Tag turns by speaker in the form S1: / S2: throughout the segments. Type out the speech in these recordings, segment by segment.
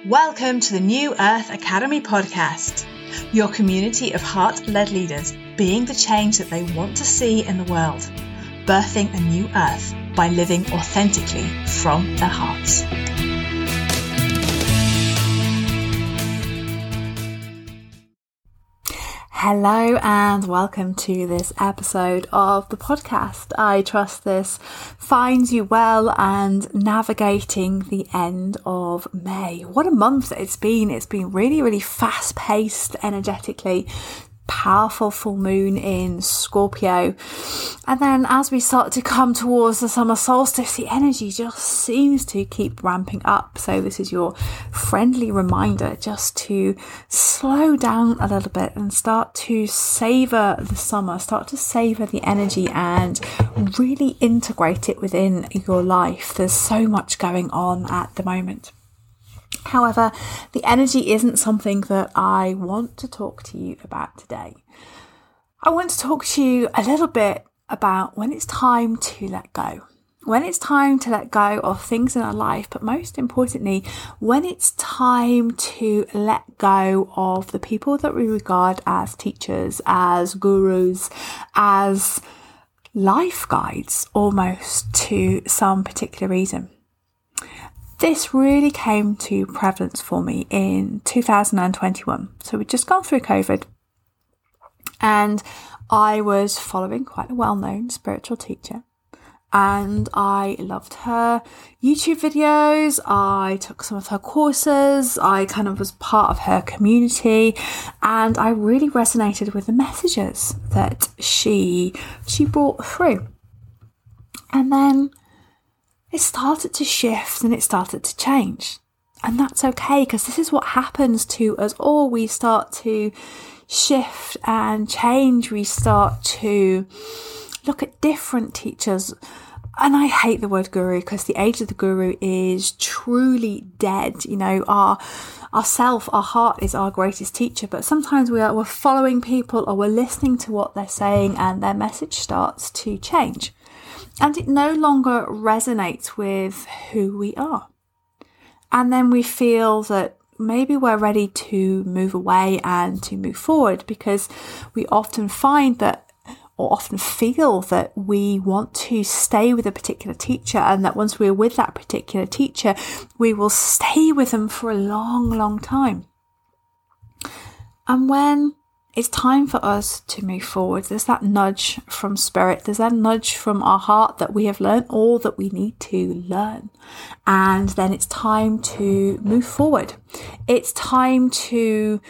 S1: Welcome to the New Earth Academy podcast, your community of heart-led leaders being the change that they want to see in the world, birthing a new earth by living authentically from their hearts. Hello and welcome to this episode of the podcast. I trust this finds you well and navigating the end of May. What a month it's been. It's been really fast-paced energetically. Powerful full moon in Scorpio, and then as we start to come towards the summer solstice, the energy just seems to keep ramping up. So this is your friendly reminder just to slow down a little bit and start to savor the summer, start to savor the energy and really integrate it within your life. There's so much going on at the moment. However, the energy isn't something that I want to talk to you about today. I want to talk to you a little bit about when it's time to let go. When it's time to let go of things in our life, but most importantly, when it's time to let go of the people that we regard as teachers, as gurus, as life guides almost to some particular reason. This really came to prevalence for me in 2021. So we'd just gone through COVID and I was following quite a well-known spiritual teacher and I loved her YouTube videos. I took some of her courses. I kind of was part of her community and I really resonated with the messages that she brought through. And then it started to shift and it started to change. And that's okay, because this is what happens to us all. We start to shift and change. We start to look at different teachers. And I hate the word guru because the age of the guru is truly dead. You know, our heart is our greatest teacher. But sometimes we're following people or we're listening to what they're saying and their message starts to change. And it no longer resonates with who we are. And then we feel that maybe we're ready to move away and to move forward, because we often find that, or often feel that we want to stay with a particular teacher, and that once we're with that particular teacher, we will stay with them for a long time. And when it's time for us to move forward, there's that nudge from spirit, there's that nudge from our heart that we have learned all that we need to learn. And then it's time to move forward. It's time to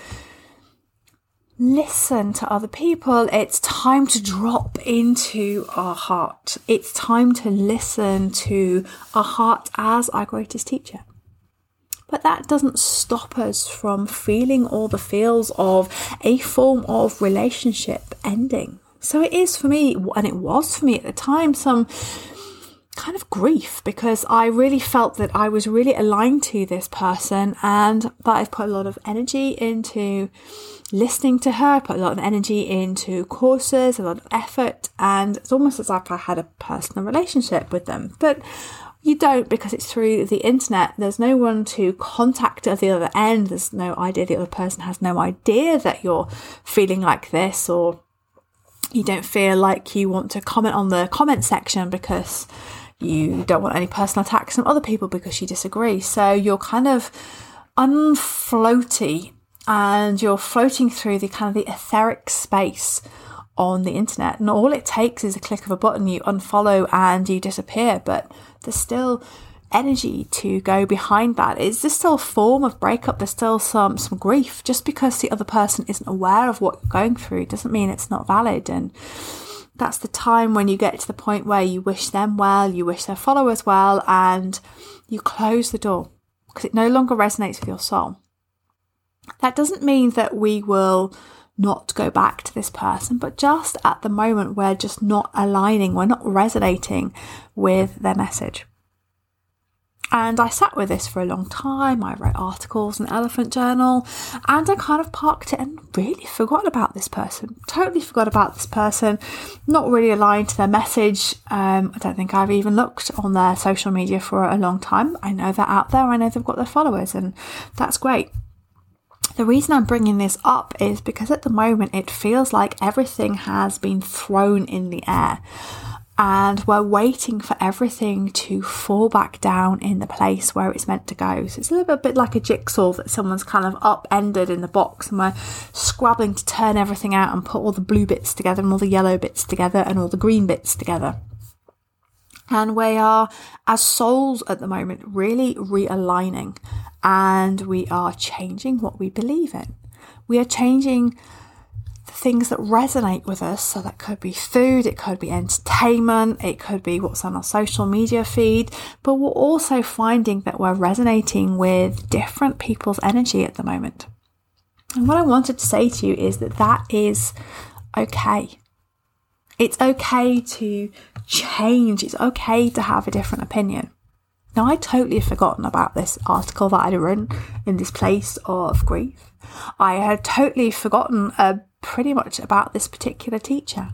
S1: listen to other people. It's time to drop into our heart. It's time to listen to our heart as our greatest teacher. But that doesn't stop us from feeling all the feels of a form of relationship ending. So it is for me, and it was for me at the time, some kind of grief, because I really felt that I was really aligned to this person and that I've put a lot of energy into listening to her, put a lot of energy into courses, a lot of effort, and it's almost as if I had a personal relationship with them. But you don't, because it's through the internet. There's no one to contact at the other end. There's no idea, the other person has no idea that you're feeling like this, or you don't feel like you want to comment on the comment section because you don't want any personal attacks from other people because you disagree. So you're kind of unfloaty and you're floating through the kind of the etheric space on the internet, and all it takes is a click of a button, you unfollow and you disappear. But there's still energy to go behind that. Is there still a form of breakup? There's still some grief. Just because the other person isn't aware of what you're going through doesn't mean it's not valid. And that's the time when you get to the point where you wish them well, you wish their followers well, and you close the door because it no longer resonates with your soul. That doesn't mean that we will not go back to this person, but just at the moment we're just not aligning, we're not resonating with their message. And I sat with this for a long time. I wrote articles in Elephant Journal, and I kind of parked it and really forgot about this person. Totally forgot about this person, not really aligned to their message. I don't think I've even looked on their social media for a long time. I know they're out there. I know they've got their followers, and that's great. The reason I'm bringing this up is because at the moment it feels like everything has been thrown in the air. And we're waiting for everything to fall back down in the place where it's meant to go. So it's a little bit like a jigsaw that someone's kind of upended in the box, and we're scrabbling to turn everything out and put all the blue bits together and all the yellow bits together and all the green bits together. And we are, as souls at the moment, really realigning, and we are changing what we believe in. We are changing things that resonate with us. So that could be food, it could be entertainment, it could be what's on our social media feed, but we're also finding that we're resonating with different people's energy at the moment. And what I wanted to say to you is that is okay. It's okay to change. It's okay to have a different opinion. Now, I'd totally forgotten about this article that I'd written in this place of grief. I had totally forgotten pretty much about this particular teacher.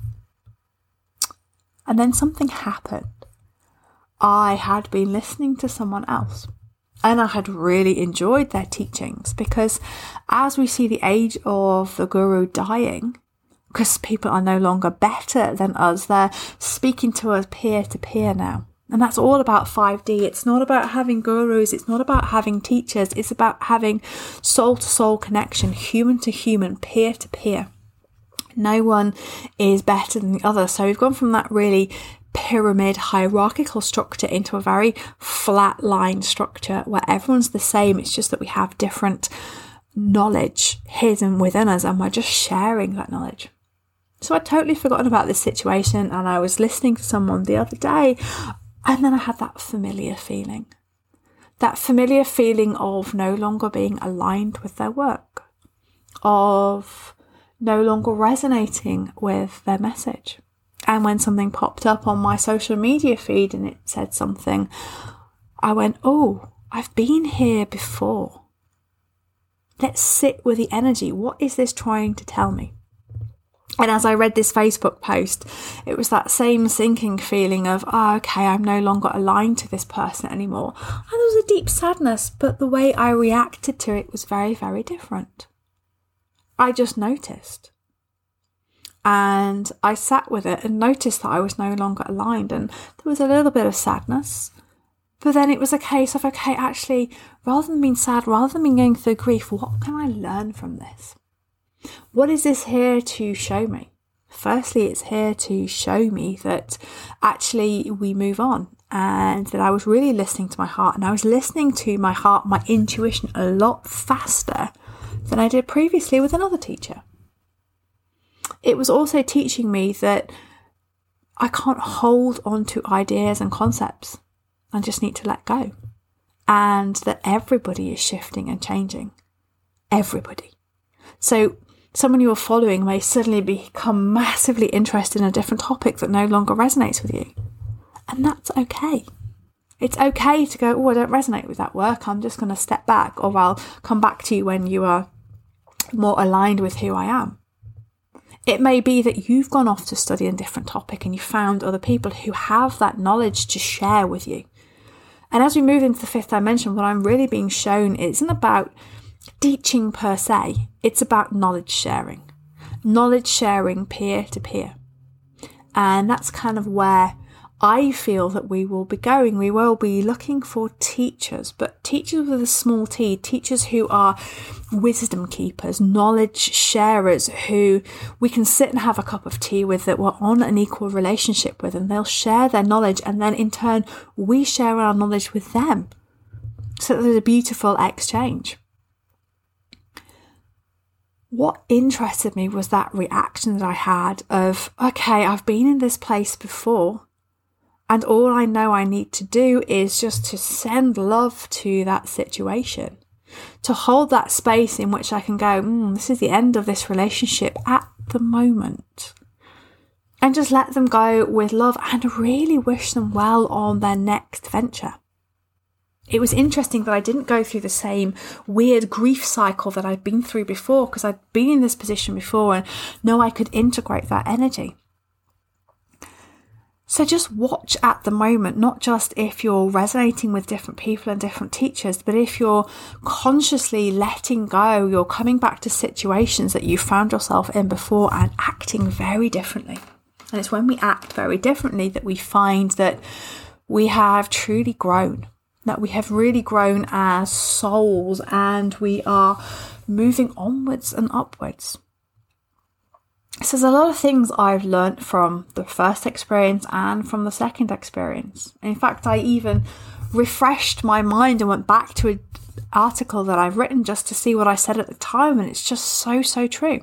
S1: And then something happened. I had been listening to someone else, and I had really enjoyed their teachings, because as we see the age of the guru dying, because people are no longer better than us, they're speaking to us peer to peer now. And that's all about 5D. It's not about having gurus. It's not about having teachers. It's about having soul-to-soul connection, human to human, peer to peer. No one is better than the other. So we've gone from that really pyramid hierarchical structure into a very flat line structure where everyone's the same. It's just that we have different knowledge hidden within us, and we're just sharing that knowledge. So I'd totally forgotten about this situation, and I was listening to someone the other day, and then I had that familiar feeling of no longer being aligned with their work, of no longer resonating with their message. And when something popped up on my social media feed and it said something, I went, oh, I've been here before. Let's sit with the energy. What is this trying to tell me? And as I read this Facebook post, it was that same sinking feeling of, okay, I'm no longer aligned to this person anymore. And there was a deep sadness, but the way I reacted to it was very, very different. I just noticed. And I sat with it and noticed that I was no longer aligned. And there was a little bit of sadness. But then it was a case of, okay, actually, rather than being sad, rather than being going through grief, what can I learn from this? What is this here to show me? Firstly, it's here to show me that actually we move on, and that I was really listening to my heart, and I was listening to my heart, my intuition, a lot faster than I did previously with another teacher. It was also teaching me that I can't hold on to ideas and concepts. I just need to let go. And that everybody is shifting and changing. Everybody. So someone you are following may suddenly become massively interested in a different topic that no longer resonates with you. And that's okay. It's okay to go, oh, I don't resonate with that work. I'm just going to step back, or I'll come back to you when you are more aligned with who I am. It may be that you've gone off to study a different topic and you found other people who have that knowledge to share with you. And as we move into the fifth dimension, what I'm really being shown isn't about teaching per se. It's about knowledge sharing peer to peer. And that's kind of where I feel that we will be going. We will be looking for teachers, but teachers with a small t, teachers who are wisdom keepers, knowledge sharers, who we can sit and have a cup of tea with, that we're on an equal relationship with, and they'll share their knowledge, and then in turn we share our knowledge with them. So there's a beautiful exchange. What interested me was that reaction that I had of, okay, I've been in this place before, and all I know I need to do is just to send love to that situation, to hold that space in which I can go, this is the end of this relationship at the moment, and just let them go with love and really wish them well on their next venture. It was interesting that I didn't go through the same weird grief cycle that I'd been through before, because I'd been in this position before and know I could integrate that energy. So just watch at the moment, not just if you're resonating with different people and different teachers, but if you're consciously letting go, you're coming back to situations that you found yourself in before and acting very differently. And it's when we act very differently that we find that we have truly grown, that we have really grown as souls, and we are moving onwards and upwards. So there's a lot of things I've learnt from the first experience and from the second experience. In fact, I even refreshed my mind and went back to an article that I've written just to see what I said at the time, and it's just so true.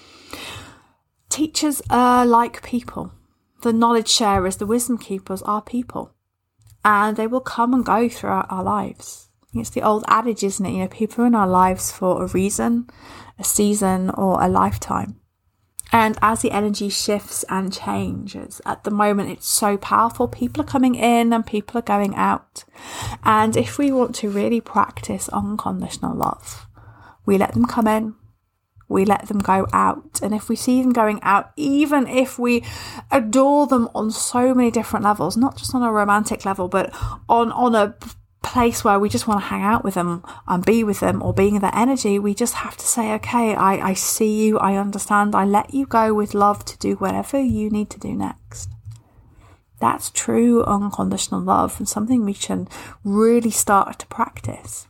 S1: Teachers are like people. The knowledge sharers, the wisdom keepers are people. And they will come and go throughout our lives. It's the old adage, isn't it? You know, people are in our lives for a reason, a season, or a lifetime. And as the energy shifts and changes, at the moment it's so powerful. People are coming in and people are going out. And if we want to really practice unconditional love, we let them come in, we let them go out. And if we see them going out, even if we adore them on so many different levels, not just on a romantic level, but on a place where we just want to hang out with them and be with them or being in their energy, we just have to say, okay, I see you, I understand, I let you go with love to do whatever you need to do next. That's true unconditional love, and something we can really start to practice.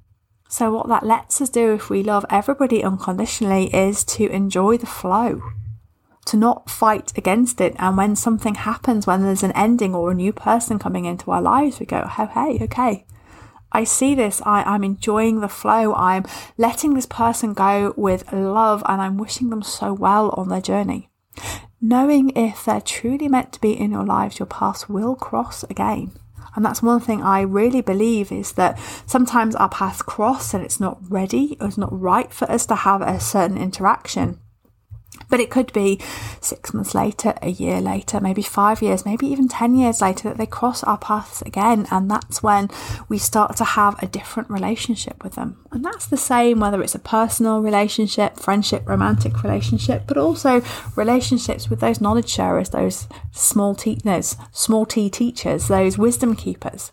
S1: So what that lets us do if we love everybody unconditionally is to enjoy the flow, to not fight against it. And when something happens, when there's an ending or a new person coming into our lives, we go, oh, hey, okay, I see this. I'm enjoying the flow. I'm letting this person go with love, and I'm wishing them so well on their journey. Knowing if they're truly meant to be in your lives, your paths will cross again. And that's one thing I really believe, is that sometimes our paths cross and it's not ready, or it's not right for us to have a certain interaction. But it could be 6 months later, a year later, maybe 5 years, maybe even 10 years later that they cross our paths again. And that's when we start to have a different relationship with them. And that's the same whether it's a personal relationship, friendship, romantic relationship, but also relationships with those knowledge sharers, those small t teachers, those wisdom keepers.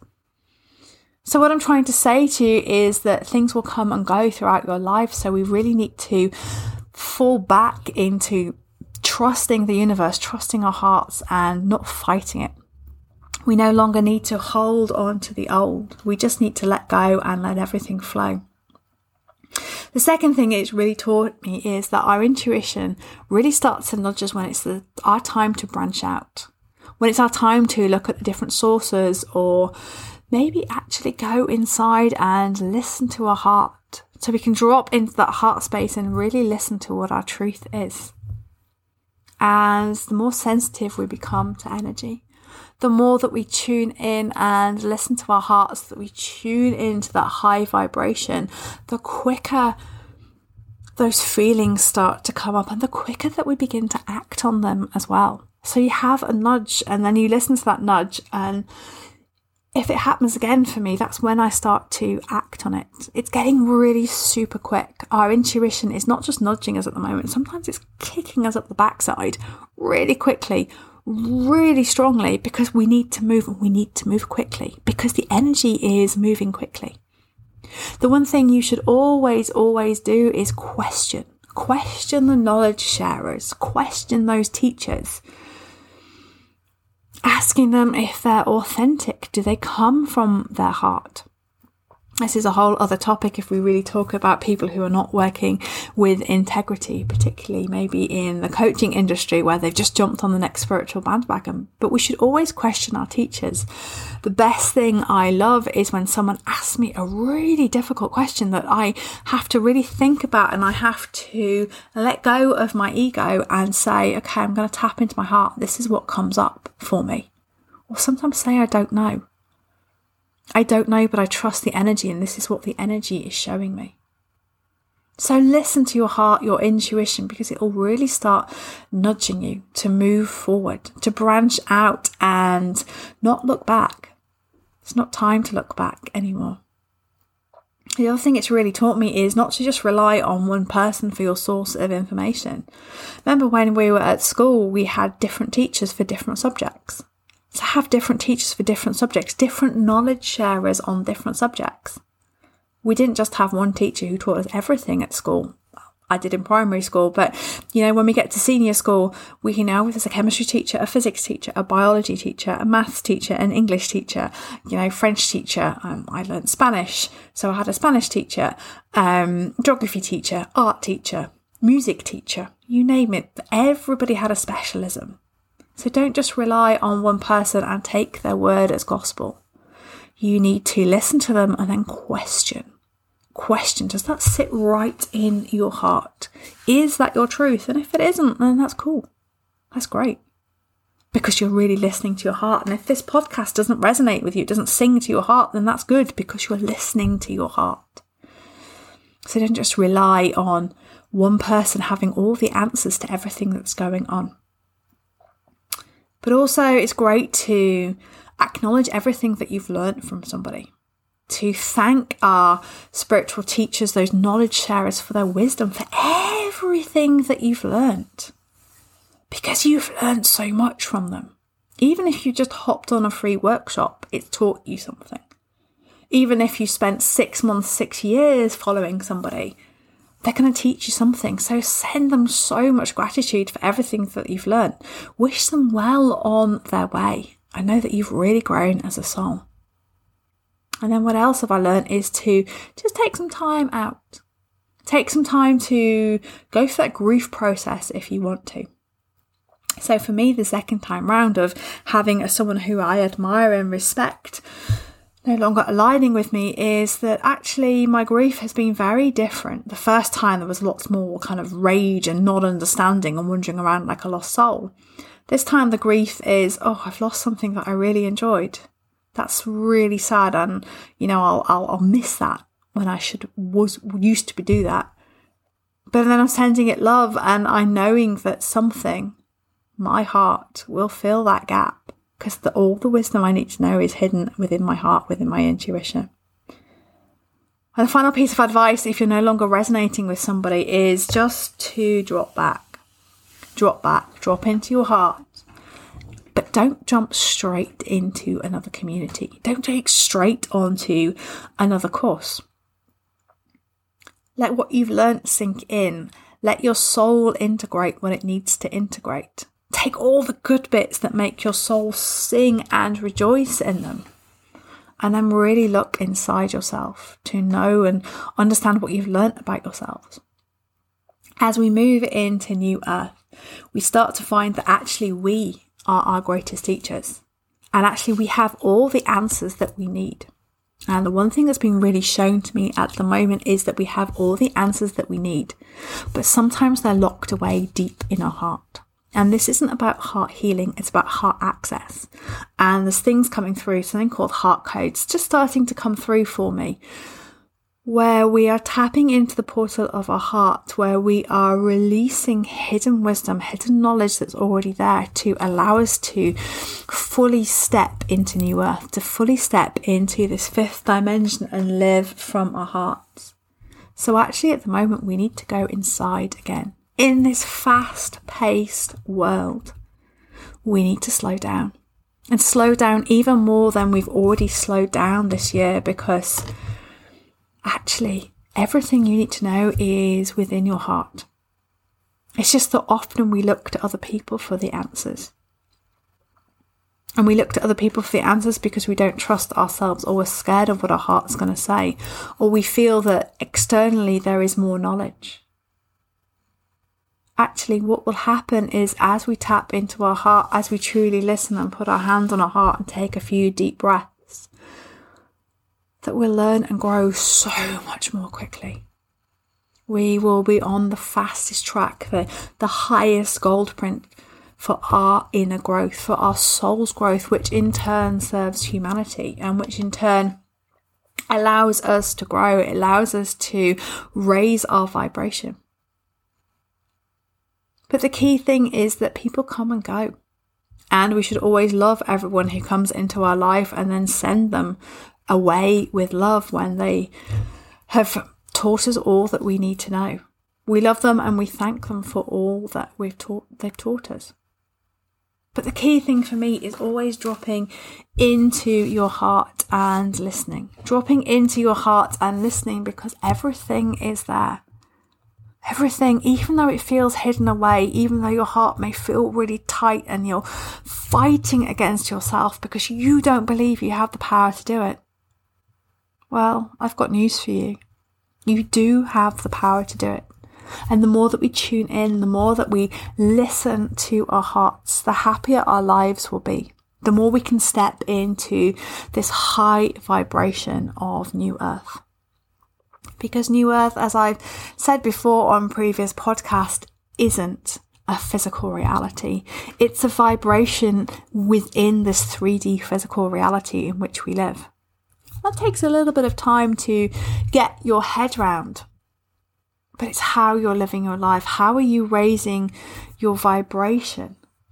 S1: So what I'm trying to say to you is that things will come and go throughout your life. So we really need to fall back into trusting the universe, trusting our hearts, and not fighting it. We no longer need to hold on to the old. We just need to let go and let everything flow. The second thing it's really taught me is that our intuition really starts to nudge us when it's our time to branch out, when it's our time to look at the different sources, or maybe actually go inside and listen to our heart. So we can drop into that heart space and really listen to what our truth is. And the more sensitive we become to energy, the more that we tune in and listen to our hearts, that we tune into that high vibration, the quicker those feelings start to come up, and the quicker that we begin to act on them as well. So you have a nudge, and then you listen to that nudge, and if it happens again for me, that's when I start to act on it. It's getting really super quick. Our intuition is not just nudging us at the moment. Sometimes it's kicking us up the backside really quickly, really strongly, because we need to move, and we need to move quickly because the energy is moving quickly. The one thing you should always do is question the knowledge sharers, question those teachers. Asking them if they're authentic. Do they come from their heart? This is a whole other topic if we really talk about people who are not working with integrity, particularly maybe in the coaching industry where they've just jumped on the next spiritual bandwagon. But we should always question our teachers. The best thing I love is when someone asks me a really difficult question that I have to really think about, and I have to let go of my ego and say, okay, I'm going to tap into my heart. This is what comes up for me. Or sometimes say, I don't know. I don't know, but I trust the energy, and this is what the energy is showing me. So listen to your heart, your intuition, because it will really start nudging you to move forward, to branch out and not look back. It's not time to look back anymore. The other thing it's really taught me is not to just rely on one person for your source of information. Remember when we were at school, we had different teachers for different subjects. So have different teachers for different subjects, different knowledge sharers on different subjects. We didn't just have one teacher who taught us everything at school. I did in primary school, but when we get to senior school, we know there's a chemistry teacher, a physics teacher, a biology teacher, a maths teacher, an English teacher, French teacher. I learned Spanish, so I had a Spanish teacher, geography teacher, art teacher, music teacher, you name it. Everybody had a specialism. So don't just rely on one person and take their word as gospel. You need to listen to them and then question. Does that sit right in your heart? Is that your truth? And if it isn't, then that's cool. That's great. Because you're really listening to your heart. And if this podcast doesn't resonate with you, it doesn't sing to your heart, then that's good because you're listening to your heart. So don't just rely on one person having all the answers to everything that's going on. But also it's great to acknowledge everything that you've learned from somebody. To thank our spiritual teachers, those knowledge sharers, for their wisdom, for everything that you've learnt. Because you've learnt so much from them. Even if you just hopped on a free workshop, it's taught you something. Even if you spent 6 months, 6 years following somebody, they're going to teach you something. So send them so much gratitude for everything that you've learnt. Wish them well on their way. I know that you've really grown as a soul. And then what else have I learned is to just take some time out. Take some time to go through that grief process if you want to. So for me, the second time round of having someone who I admire and respect no longer aligning with me is that actually my grief has been very different. The first time there was lots more kind of rage and not understanding and wandering around like a lost soul. This time the grief is, I've lost something that I really enjoyed. That's really sad, and I'll miss that when I used to do that. But then I'm sending it love, and I'm knowing that something, my heart, will fill that gap because all the wisdom I need to know is hidden within my heart, within my intuition. And the final piece of advice, if you're no longer resonating with somebody, is just to drop back, drop into your heart. But don't jump straight into another community. Don't take straight onto another course. Let what you've learnt sink in. Let your soul integrate what it needs to integrate. Take all the good bits that make your soul sing and rejoice in them. And then really look inside yourself to know and understand what you've learnt about yourselves. As we move into New Earth, we start to find that actually we are our greatest teachers. And actually we have all the answers that we need. And the one thing that's been really shown to me at the moment is that we have all the answers that we need. But sometimes they're locked away deep in our heart. And this isn't about heart healing, it's about heart access. And there's things coming through, something called heart codes, just starting to come through for me, where we are tapping into the portal of our heart, where we are releasing hidden wisdom, hidden knowledge that's already there to allow us to fully step into New Earth, to fully step into this fifth dimension and live from our hearts. So actually at the moment we need to go inside again. In this fast-paced world, we need to slow down. And slow down even more than we've already slowed down this year, because actually, everything you need to know is within your heart. It's just that often we look to other people for the answers. And we look to other people for the answers because we don't trust ourselves, or we're scared of what our heart's going to say, or we feel that externally there is more knowledge. Actually, what will happen is as we tap into our heart, as we truly listen and put our hand on our heart and take a few deep breaths, that we'll learn and grow so much more quickly. We will be on the fastest track, the highest gold print for our inner growth, for our soul's growth, which in turn serves humanity and which in turn allows us to grow. It allows us to raise our vibration. But the key thing is that people come and go. And we should always love everyone who comes into our life and then send them away with love when they have taught us all that we need to know. We love them and we thank them for all that they've taught us. But the key thing for me is always dropping into your heart and listening. Dropping into your heart and listening, because everything is there. Everything, even though it feels hidden away, even though your heart may feel really tight and you're fighting against yourself because you don't believe you have the power to do it. Well, I've got news for you. You do have the power to do it. And the more that we tune in, the more that we listen to our hearts, the happier our lives will be. The more we can step into this high vibration of New Earth. Because New Earth, as I've said before on previous podcasts, isn't a physical reality. It's a vibration within this 3D physical reality in which we live. That takes a little bit of time to get your head round. But it's how you're living your life. How are you raising your vibration?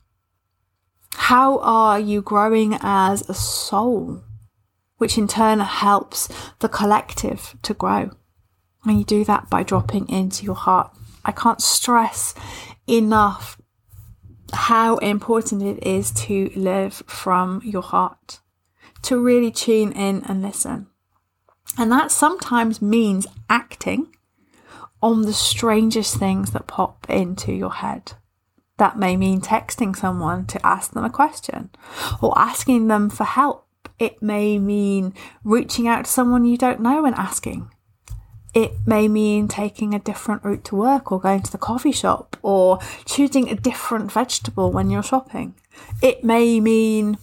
S1: How are you growing as a soul? Which in turn helps the collective to grow. And you do that by dropping into your heart. I can't stress enough how important it is to live from your heart. To really tune in and listen. And that sometimes means acting on the strangest things that pop into your head. That may mean texting someone to ask them a question or asking them for help. It may mean reaching out to someone you don't know and asking. It may mean taking a different route to work or going to the coffee shop or choosing a different vegetable when you're shopping. It may mean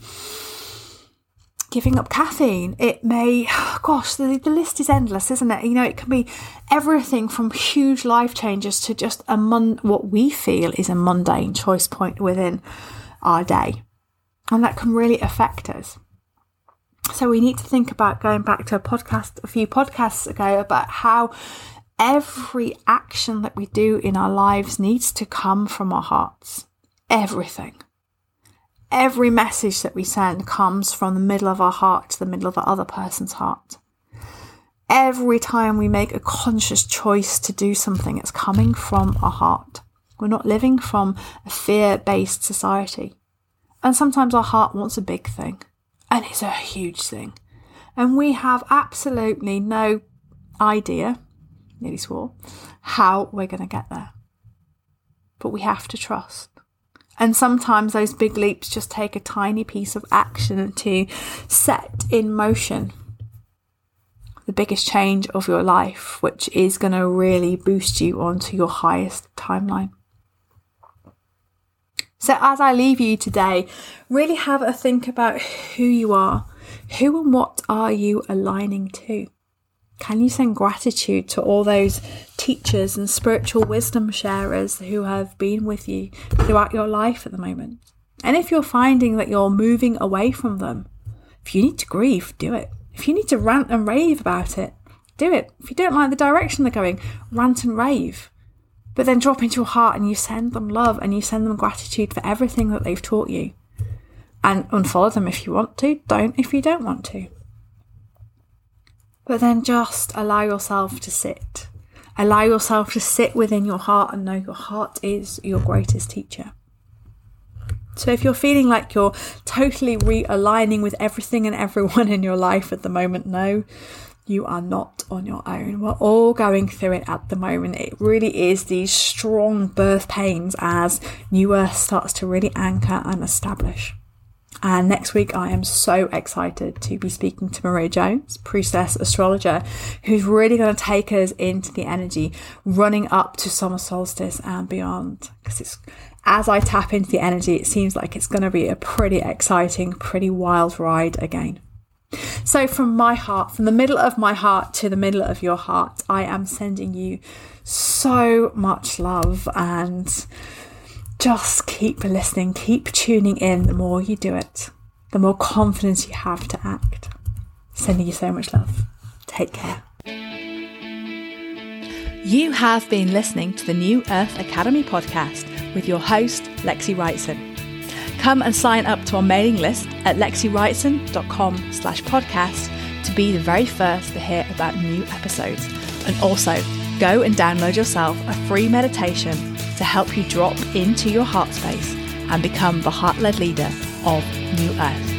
S1: giving up caffeine. It may, the list is endless, isn't it? It can be everything from huge life changes to just what we feel is a mundane choice point within our day. And that can really affect us. So we need to think about, going back to a few podcasts ago, about how every action that we do in our lives needs to come from our hearts. Everything. Every message that we send comes from the middle of our heart to the middle of the other person's heart. Every time we make a conscious choice to do something, it's coming from our heart. We're not living from a fear-based society. And sometimes our heart wants a big thing. And it's a huge thing. And we have absolutely no idea, nearly swore, how we're going to get there. But we have to trust. And sometimes those big leaps just take a tiny piece of action to set in motion the biggest change of your life, which is going to really boost you onto your highest timeline. So as I leave you today, really have a think about who you are. Who and what are you aligning to? Can you send gratitude to all those teachers and spiritual wisdom sharers who have been with you throughout your life at the moment? And if you're finding that you're moving away from them, if you need to grieve, do it. If you need to rant and rave about it, do it. If you don't like the direction they're going, rant and rave. But then drop into your heart and you send them love and you send them gratitude for everything that they've taught you. And unfollow them if you want to, don't if you don't want to. But then just allow yourself to sit. Allow yourself to sit within your heart and know your heart is your greatest teacher. So if you're feeling like you're totally realigning with everything and everyone in your life at the moment, no, you are not on your own. We're all going through it at the moment. It really is these strong birth pains as New Earth starts to really anchor and establish. And next week, I am so excited to be speaking to Maria Jones, priestess astrologer, who's really going to take us into the energy running up to summer solstice and beyond. Because as I tap into the energy, it seems like it's going to be a pretty exciting, pretty wild ride again. So from my heart, from the middle of my heart to the middle of your heart, I am sending you so much love, and just keep listening, keep tuning in. The more you do it, the more confidence you have to act. Sending you so much love. Take care. You have been listening to the New Earth Academy podcast with your host, Lexi Wrightson. Come and sign up to our mailing list at lexiwrightson.com/podcast to be the very first to hear about new episodes. And also, go and download yourself a free meditation to help you drop into your heart space and become the heart-led leader of New Earth.